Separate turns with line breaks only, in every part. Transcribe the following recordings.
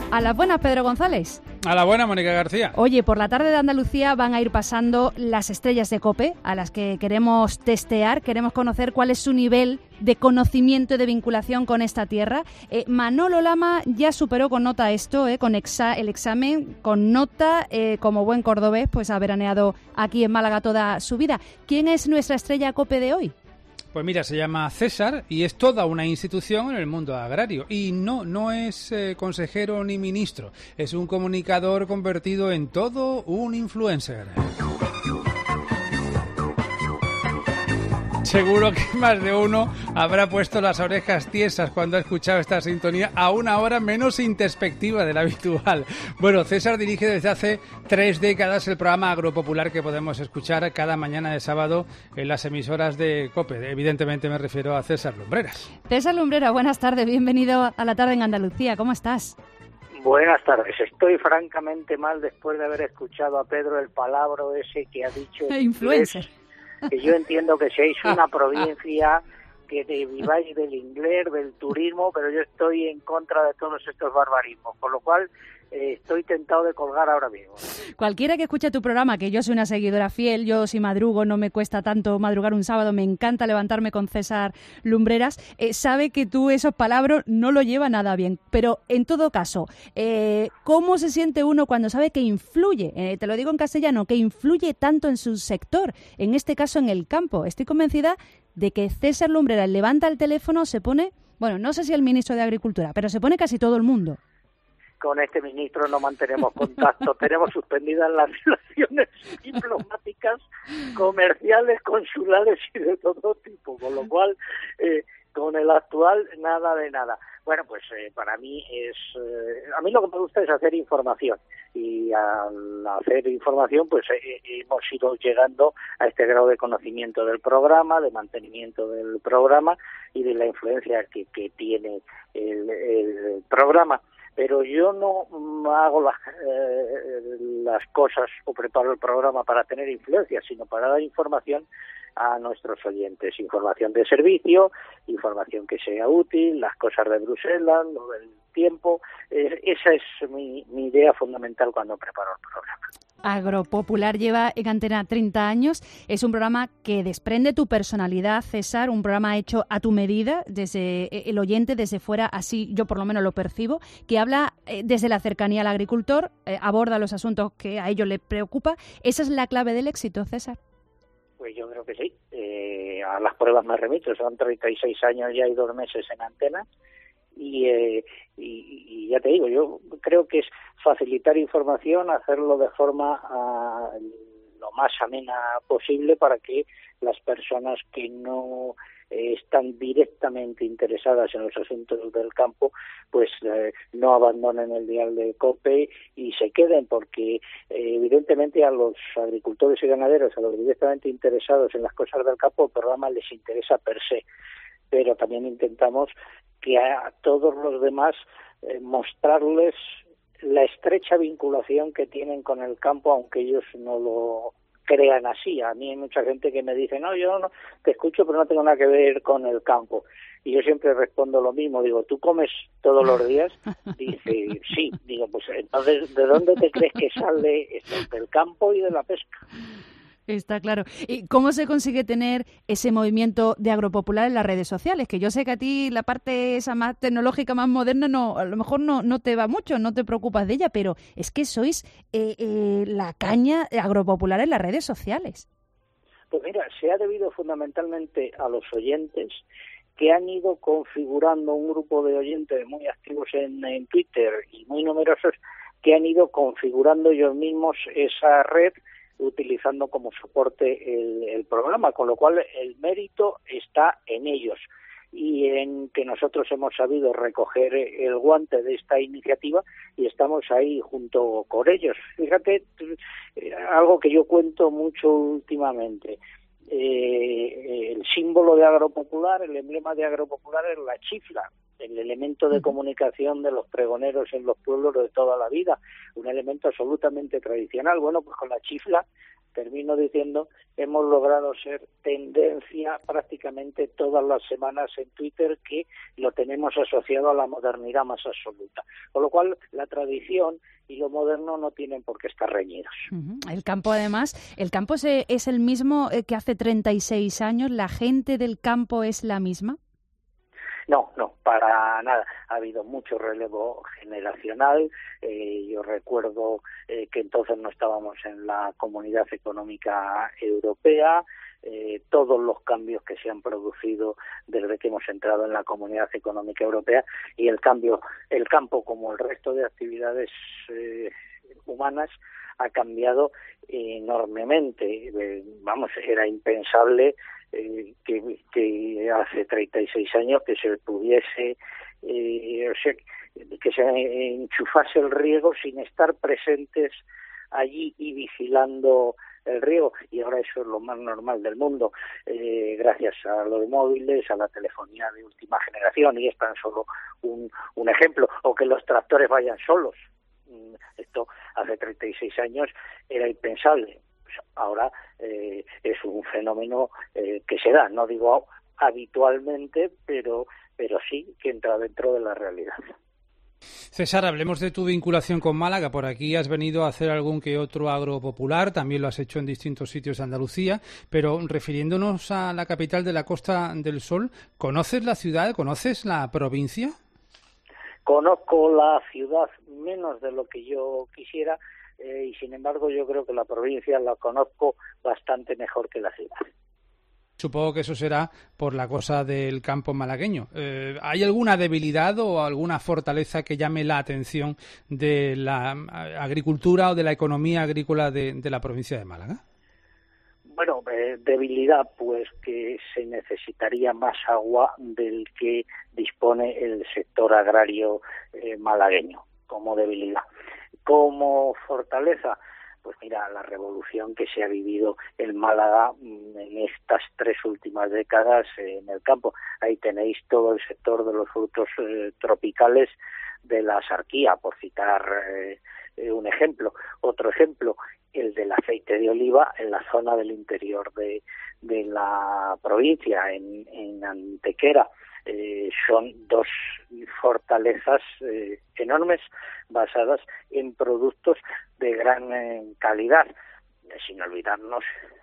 A las buenas, Pedro González.
A la buena, Mónica García.
Oye, por la tarde de Andalucía van a ir pasando las estrellas de COPE, a las que queremos testear, queremos conocer cuál es su nivel de conocimiento y de vinculación con esta tierra. Manolo Lama ya superó con nota esto, con el examen, con nota, como buen cordobés, pues ha veraneado aquí en Málaga toda su vida. ¿Quién es nuestra estrella COPE de hoy?
Pues mira, se llama César y es toda una institución en el mundo agrario. Y no es consejero ni ministro, es un comunicador convertido en todo un influencer. Seguro que más de uno habrá puesto las orejas tiesas cuando ha escuchado esta sintonía a una hora menos introspectiva de la habitual. Bueno, César dirige desde hace 3 décadas el programa agropopular que podemos escuchar cada mañana de sábado en las emisoras de COPE. Evidentemente me refiero a César Lumbreras.
César Lumbreras, buenas tardes, bienvenido a la tarde en Andalucía. ¿Cómo estás?
Buenas tardes. Estoy francamente mal después de haber escuchado a Pedro el palabro ese que ha dicho...
Influencer.
Que yo entiendo que seáis una provincia que viváis del inglés, del turismo, pero yo estoy en contra de todos estos barbarismos, por lo cual estoy tentado de colgar ahora mismo.
Cualquiera que escuche tu programa, que yo soy una seguidora fiel, yo si madrugo no me cuesta tanto madrugar un sábado, me encanta levantarme con César Lumbreras, sabe que tú esos palabras no lo lleva nada bien, pero en todo caso, ¿cómo se siente uno cuando sabe que influye, te lo digo en castellano, que influye tanto en su sector, en este caso en el campo? Estoy convencida de que César Lumbreras levanta el teléfono, se pone, bueno, no sé si el ministro de Agricultura, pero se pone casi todo el mundo.
Con este ministro no mantenemos contacto, tenemos suspendidas las relaciones diplomáticas, comerciales, consulares y de todo tipo, con lo cual con el actual nada de nada. Bueno, pues para mí a mí lo que me gusta es hacer información y al hacer información pues hemos ido llegando a este grado de conocimiento del programa, de mantenimiento del programa y de la influencia que tiene el programa. Pero yo no hago las cosas o preparo el programa para tener influencia, sino para dar información a nuestros oyentes. Información de servicio, información que sea útil, las cosas de Bruselas, lo del tiempo. Esa es mi idea fundamental cuando preparo el programa.
Agropopular lleva en antena 30 años. Es un programa que desprende tu personalidad, César, un programa hecho a tu medida, desde el oyente, desde fuera, así yo por lo menos lo percibo, que habla desde la cercanía al agricultor, aborda los asuntos que a ellos les preocupa. ¿Esa es la clave del éxito, César?
Pues yo creo que sí. A las pruebas me remito, son 36 años ya y 2 meses en antena. Y ya te digo, yo creo que es facilitar información, hacerlo de forma lo más amena posible para que las personas que no están directamente interesadas en los asuntos del campo, pues no abandonen el dial de COPE y se queden, porque evidentemente a los agricultores y ganaderos, a los directamente interesados en las cosas del campo, el programa les interesa per se, pero también intentamos que a todos los demás mostrarles la estrecha vinculación que tienen con el campo, aunque ellos no lo crean así. A mí hay mucha gente que me dice, no, yo no te escucho, pero no tengo nada que ver con el campo. Y yo siempre respondo lo mismo, digo, ¿tú comes todos los días? Dice, sí. Digo, pues entonces, ¿de dónde te crees que sale esto? Del campo y de la pesca.
Está claro. ¿Y cómo se consigue tener ese movimiento de agropopular en las redes sociales? Que yo sé que a ti la parte esa más tecnológica, más moderna, a lo mejor no te va mucho, no te preocupas de ella, pero es que sois la caña agropopular en las redes sociales.
Pues mira, se ha debido fundamentalmente a los oyentes que han ido configurando un grupo de oyentes muy activos en Twitter y muy numerosos que han ido configurando ellos mismos esa red utilizando como soporte el programa, con lo cual el mérito está en ellos y en que nosotros hemos sabido recoger el guante de esta iniciativa y estamos ahí junto con ellos. Fíjate, algo que yo cuento mucho últimamente, el símbolo de Agropopular, el emblema de Agropopular es la chifla, el elemento de comunicación de los pregoneros en los pueblos de toda la vida, un elemento absolutamente tradicional. Bueno, pues con la chifla termino diciendo, hemos logrado ser tendencia prácticamente todas las semanas en Twitter, que lo tenemos asociado a la modernidad más absoluta. Con lo cual, la tradición y lo moderno no tienen por qué estar reñidos.
El campo, además, el campo es el mismo que hace 36 años. ¿La gente del campo es la misma?
No, para nada. Ha habido mucho relevo generacional. Yo recuerdo que entonces no estábamos en la Comunidad Económica Europea. Todos los cambios que se han producido desde que hemos entrado en la Comunidad Económica Europea, y el campo, como el resto de actividades humanas, ha cambiado enormemente. Era impensable que hace 36 años que se pudiese, que se enchufase el riego sin estar presentes allí y vigilando el riego, y ahora eso es lo más normal del mundo, gracias a los móviles, a la telefonía de última generación, y es tan solo un ejemplo, o que los tractores vayan solos. Esto hace 36 años era impensable. Ahora es un fenómeno que se da, no digo habitualmente, pero sí que entra dentro de la realidad.
César, hablemos de tu vinculación con Málaga. Por aquí has venido a hacer algún que otro agropopular, también lo has hecho en distintos sitios de Andalucía, pero refiriéndonos a la capital de la Costa del Sol, ¿conoces la ciudad, conoces la provincia?
Conozco la ciudad menos de lo que yo quisiera, y sin embargo yo creo que la provincia la conozco bastante mejor que la ciudad.
Supongo que eso será por la cosa del campo malagueño. ¿Hay alguna debilidad o alguna fortaleza que llame la atención de la agricultura o de la economía agrícola de la provincia de Málaga?
Bueno, debilidad, pues que se necesitaría más agua del que dispone el sector agrario malagueño, como debilidad. Como fortaleza, pues mira, la revolución que se ha vivido en Málaga en estas 3 últimas décadas en el campo. Ahí tenéis todo el sector de los frutos tropicales, de la sarquía, por citar un ejemplo. Otro ejemplo, el del aceite de oliva en la zona del interior de la provincia, en Antequera. Son 2 fortalezas enormes basadas en productos de gran calidad, sin olvidarnos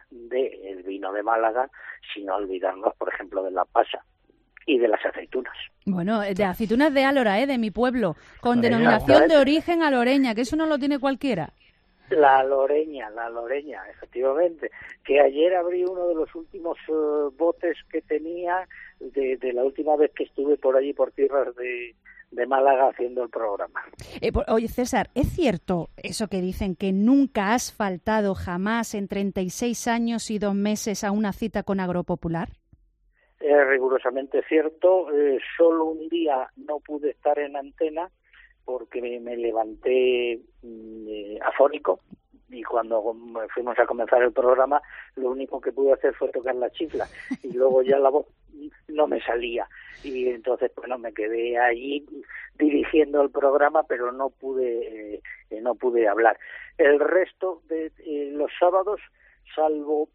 del vino de Málaga, sin olvidarnos, por ejemplo, de la pasa y de las aceitunas.
Bueno, de aceitunas de Álora, de mi pueblo, con denominación de origen aloreña, que eso no lo tiene cualquiera.
La loreña, efectivamente, que ayer abrí uno de los últimos botes que tenía de la última vez que estuve por allí, por tierras de Málaga, haciendo el programa.
Oye, César, ¿es cierto eso que dicen, que nunca has faltado jamás en 36 años y 2 meses a una cita con Agropopular?
Es rigurosamente cierto. Solo un día no pude estar en antena porque me levanté afónico, y cuando fuimos a comenzar el programa lo único que pude hacer fue tocar la chifla, y luego ya la voz no me salía, y entonces bueno, me quedé allí dirigiendo el programa, pero no pude hablar. El resto de los sábados, salvo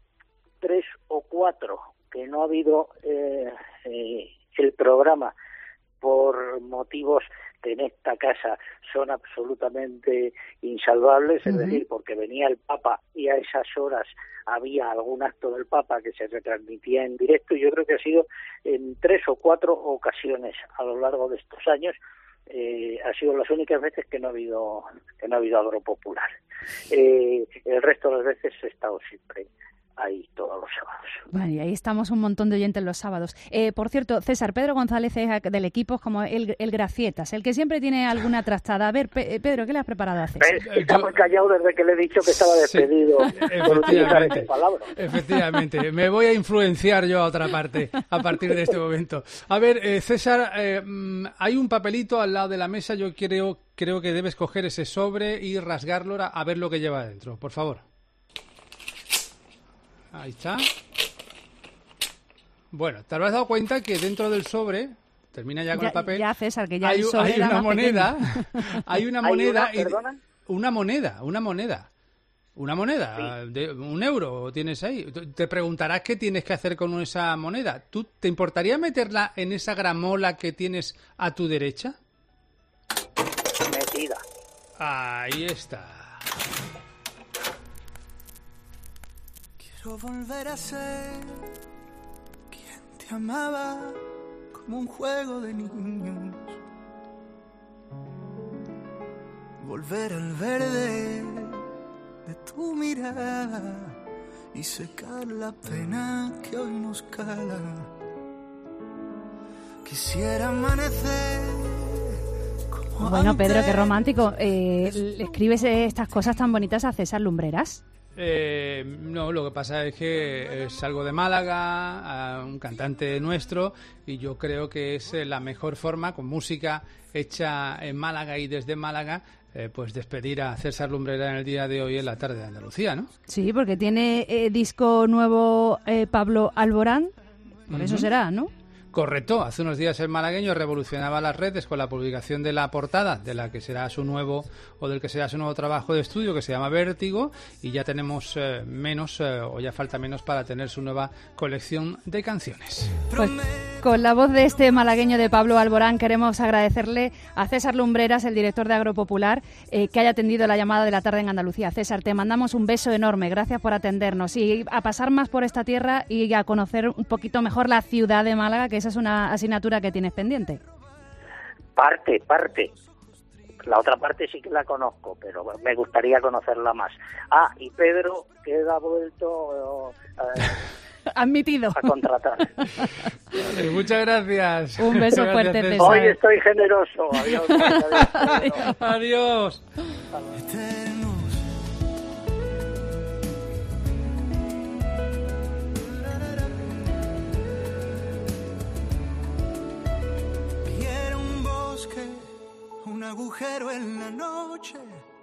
3 o 4 que no ha habido el programa por motivos que en esta casa son absolutamente insalvables, es decir, porque venía el Papa y a esas horas había algún acto del Papa que se retransmitía en directo, y yo creo que ha sido en 3 o 4 ocasiones a lo largo de estos años. Ha sido las únicas veces que no ha habido Agropopular. El resto de las veces he estado siempre ahí todos los sábados.
Vale, y ahí estamos un montón de oyentes los sábados. Por cierto, César, Pedro González es del equipo, es como el Gracietas, el que siempre tiene alguna trastada. A ver, Pedro, ¿qué le has preparado a César?
Está muy callado desde que le he dicho que estaba despedido.
Sí, efectivamente. Me voy a influenciar yo a otra parte a partir de este momento. A ver, César, hay un papelito al lado de la mesa. Yo creo que debes coger ese sobre y rasgarlo a ver lo que lleva dentro. Por favor. Ahí está. Bueno, te habrás dado cuenta que dentro del sobre, termina ya con el papel,
ya, César, que ya
hay una moneda,
¿Una moneda?
una moneda Una moneda,
sí.
de 1 euro tienes ahí. Te preguntarás qué tienes que hacer con esa moneda. ¿Tú te importaría meterla en esa gramola que tienes a tu derecha?
Metida.
Ahí está.
Quiero volver a ser quien te amaba como un juego de niños. Volver al verde de tu mirada y secar la pena que hoy nos cala. Quisiera amanecer como
Bueno,
antes.
Pedro, qué romántico. ¿Le escribes estas cosas tan bonitas a César Lumbreras?
No, lo que pasa es que es algo de Málaga, un cantante nuestro, y yo creo que es la mejor forma, con música hecha en Málaga y desde Málaga, pues despedir a César Lumbreras en el día de hoy en la tarde de Andalucía, ¿no?
Sí, porque tiene disco nuevo Pablo Alborán, por eso será, ¿no?
Correcto, hace unos días el malagueño revolucionaba las redes con la publicación de la portada de la que será su nuevo o del que será su nuevo trabajo de estudio, que se llama Vértigo, y ya tenemos menos o ya falta menos para tener su nueva colección de canciones.
Pues con la voz de este malagueño de Pablo Alborán queremos agradecerle a César Lumbreras, el director de Agropopular, que haya atendido la llamada de la tarde en Andalucía. César, te mandamos un beso enorme, gracias por atendernos y a pasar más por esta tierra y a conocer un poquito mejor la ciudad de Málaga, que esa es una asignatura que tienes pendiente.
Parte. La otra parte sí que la conozco, pero me gustaría conocerla más. Ah, y Pedro queda vuelto
Admitido.
a contratar.
Vale, muchas gracias.
Un beso
Gracias,
fuerte,
César.
César.
Hoy estoy generoso. Adiós.
Adiós.
Eternos. Quiero un bosque, un agujero en la noche